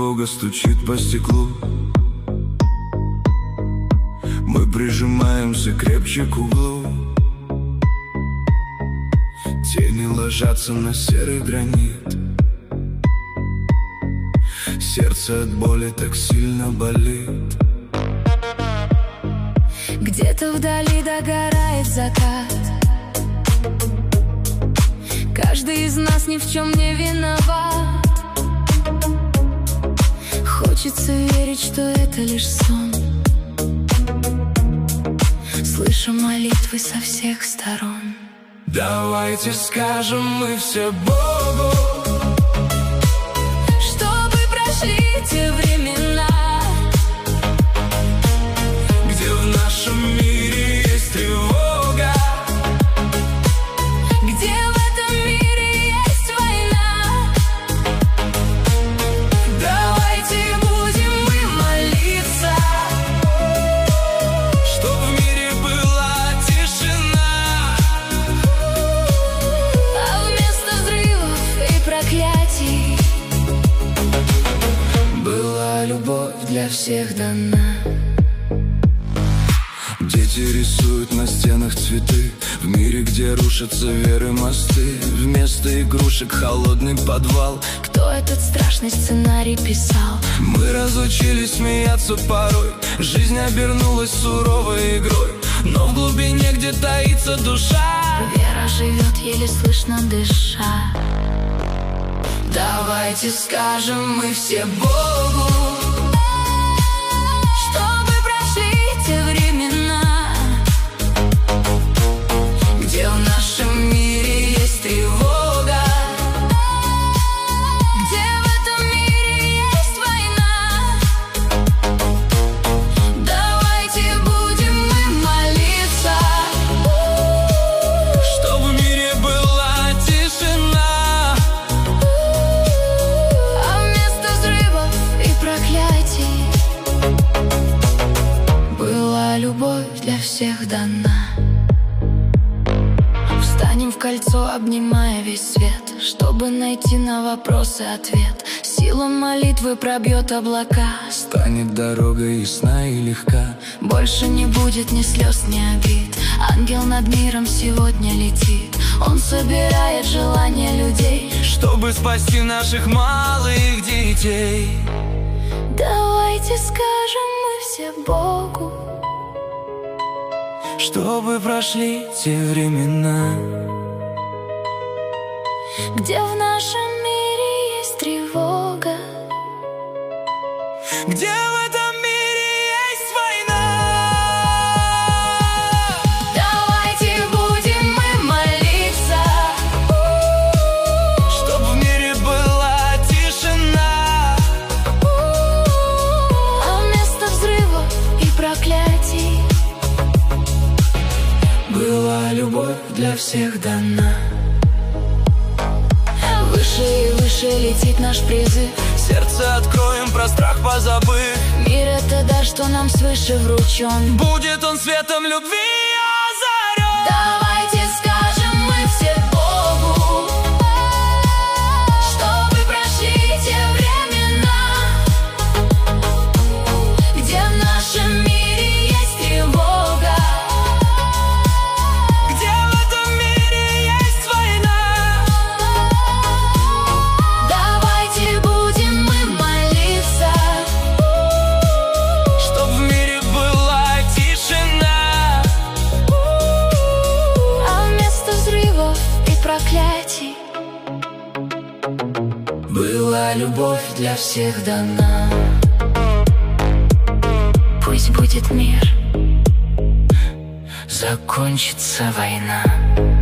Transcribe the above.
тревога стучит по стеклу. Мы прижимаемся крепче к углу. Тени ложатся на серый гранит. Сердце от боли так сильно болит. Где-то вдали догорает закат. Каждый из нас ни в чем не виноват. Хочется верить, что это лишь сон. Слышу молитвы со всех сторон. Давайте скажем мы все Богу, чтобы прошли те времена, где в нашем мире есть тревога, где в этом мире есть война. Давайте будем мы молиться, чтоб в мире была тишина, а вместо взрывов и проклятий была любовь для всех дана. Дети рисуют на стенах цветы, в мире, где рушатся веры мосты. Вместо игрушек холодный подвал. Кто этот страшный сценарий писал? Мы разучились смеяться порой. Жизнь обернулась суровой игрой, но в глубине, где таится душа, Вера живет, еле слышно дыша. давайте скажем мы все Богу, чтобы прошли те времена, где в нашем мире есть тревога, где в этом мире есть война. Давайте будем мы молиться, чтоб в мире была тишина, а вместо взрывов и проклятий была любовь для всех дана. Встанем в кольцо, обнимая весь свет, чтобы найти на вопросы ответ. Сила молитвы пробьет облака. станет дорога ясна и легка. Больше не будет ни слез, ни обид. Ангел над миром сегодня летит. Он собирает желания людей, Чтобы спасти наших малых детей. давайте скажем мы все Богу, Чтобы прошли те времена, где в нашем мире есть тревога, где в этом мире есть война. давайте будем мы молиться, Чтоб в мире была тишина, а вместо взрывов и проклятий была любовь для всех дана. выше и выше летит наш призыв. Сердце откроем, про страх позабыв. Мир — это дар, что нам свыше вручен. Будет он светом любви озарен. Давайте скажем мы все Богу, чтобы прошли те времена, где в нашем мире есть тревога, Где в этом мире есть война. давайте будем мы молиться, Чтоб в мире была тишина, а вместо взрывов и проклятий была любовь для всех дана. пусть будет мир. Закончится война.